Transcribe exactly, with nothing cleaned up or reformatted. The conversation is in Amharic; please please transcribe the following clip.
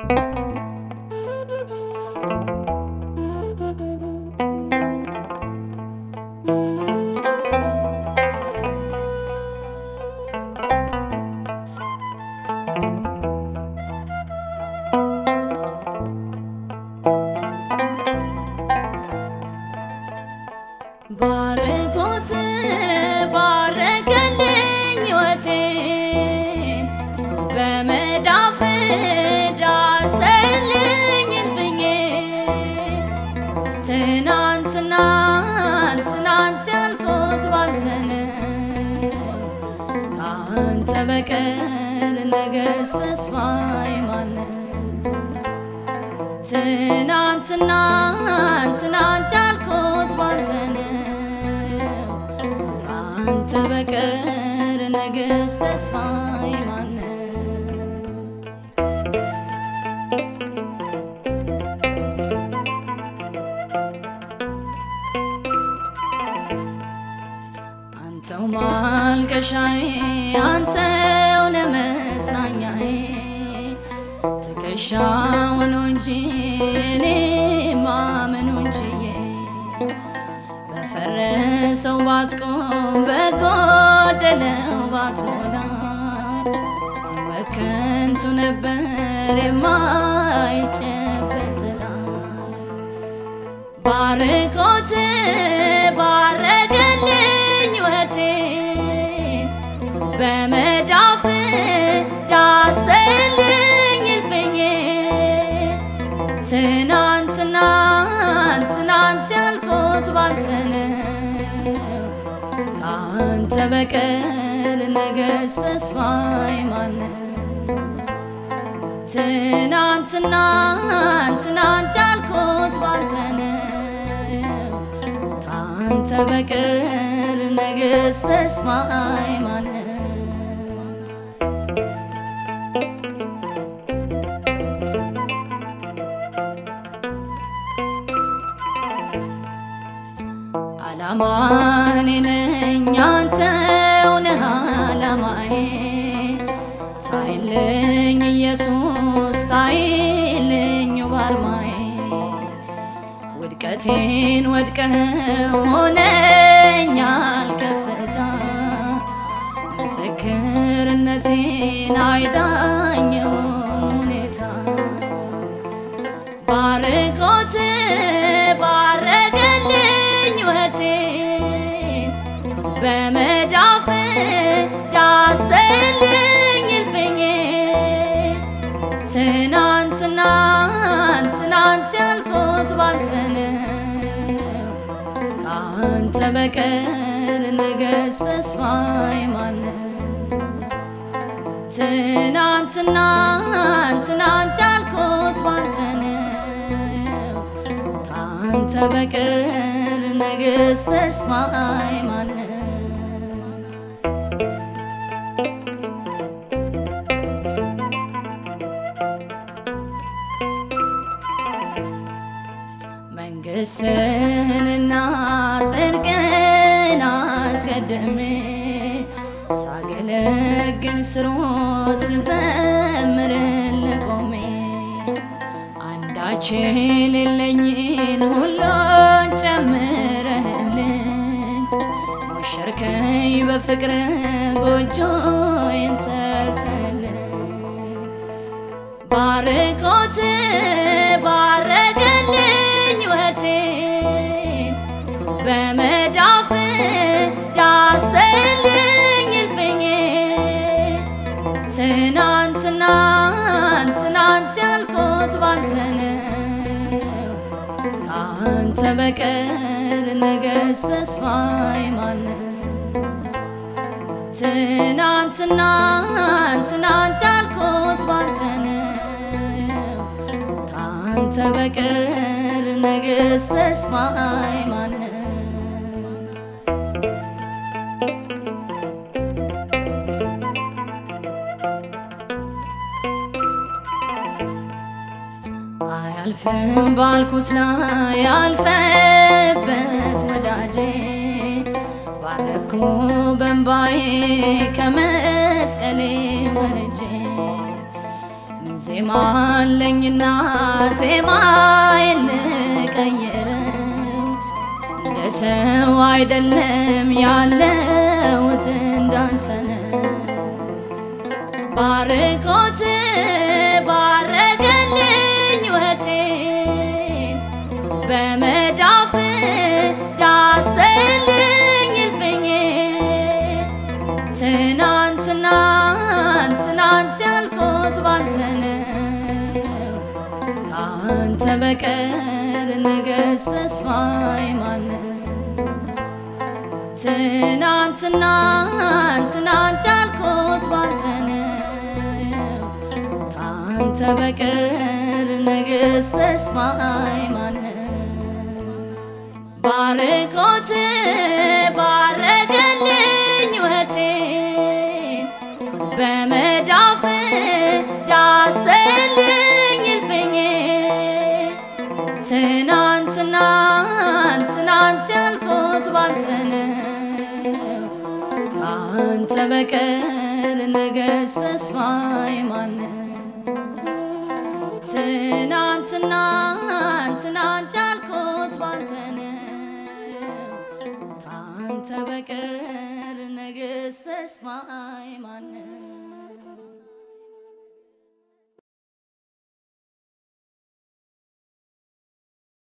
ባረኮት ባረከልኝ ሕይወቴን በመዳፍ ዳሰልኝ እልፍኜን ትናንትና ትናንት ያልኩት ባንተ ነው ካንተ በቀር ነገስ ተስፋዬ ማነው? ትናንትና ትናንት ያልኩት ባንተ ነው ካንተ በቀር ነገስ ተስፋዬ ማነው? አንተው ማልቀሻዬ አንተው ለመጽናኛዬ ትከሻው ነው እንጂ እኔ ማመኑን ችዬ በፈረሰው ባትቆም በጎደለው ባትሞላ ሕይወት ከንቱ ነበር የማይጨበጥ ጥላ። ባርኮት ባረከልኝ ሕይወቴን በመዳፍ ዳሰልኝ እልፍኜን ትናንትና ትናንት ያልኩት ባንተ ነው ካንተ በቀር ነገስ ተስፋዬ ማነው? ትናንትና ትናንት ያልኩት ባንተ ነው ካንተ በቀር ነገስ ተስፋዬ ማነው? ዓላማዬ ነኝ አንተው ነህ ዓላማዬ ታይልኝ ኢየሱስ ታይልኝ ባርማዬ ውድቀቴን ወድቀህ ሆነኛል ከፍታ ምስክርነቴን አይዳኘው ሁኔታ። ባርኮት ባረከልኝ ሕይወቴን በመዳፍ ዳሰልኝ እልፍኜን ትናንትና ትናንት ያልኩት ባንተ ነው ካንተ በቀር ነገስ ተስፋዬ ማነው? ትናንትና ትናንት ያልኩት ባንተ ነው ካንተ በቀር ነገስ ተስፋዬ ማነው? መንግሥትህንና ጽድቅህን አስቀድሜ ሳገለግል ስሮጥ ስዘምርልህ ቆሜ አንዳች የሌለኝን ሁሉን ጨምረህልኝ ወሸርከኝ በፍቅርህ ጎጆዬን ሰርተህልኝ። ባርኮት ባረከልኝ ሕይወቴን በመዳፍ ዳሰልኝ እልፍኜን ትናንትና ትናንት ያልኩት ባንተ ነው ካንተ በቀር ነገስ ተስፋዬ ማነው? ትናንትና ትናንት ያልኩት ባንተ ነው ካንተ በቀር ነገስ ተስፋዬ ማነው? አያልፍም ባልኩት ላይ ያልፈበት ወዳጄ ባረኩ በእንባዬ ከመስቀሌ ወርጄ ምን ዜማ አለኝና ዜማ ልቀይረው እንደ ሰው አይደለም ያለሁት እንዳንተ ነው። ባርኮት ባረከልኝ ሕይወቴን በመዳፍ ዳሰልኝ እልፍኜን ትናንትና ትናንት ያልኩት ባንተ ነው። ካንተ በቀር ነገስ ተስፋዬ ማነው? ትናንትና ትናንት ያልኩት ባንተ ነው። ካንተ በቀር ነገስ ተስፋዬ ማነው? ባርኮት ባረከልኝ ሕይወቴን በመዳፍ ዳሰልኝ እልፍኜን ትናንትና ትናንት ያልኩት ባንተ ነው። ካንተ በቀር ነገስ ተስፋዬ ማነው? ትናንትና ትናንት ያልኩት ባንተ ነው። ካንተ በቀር ነገስ ተስፋዬ ማነው?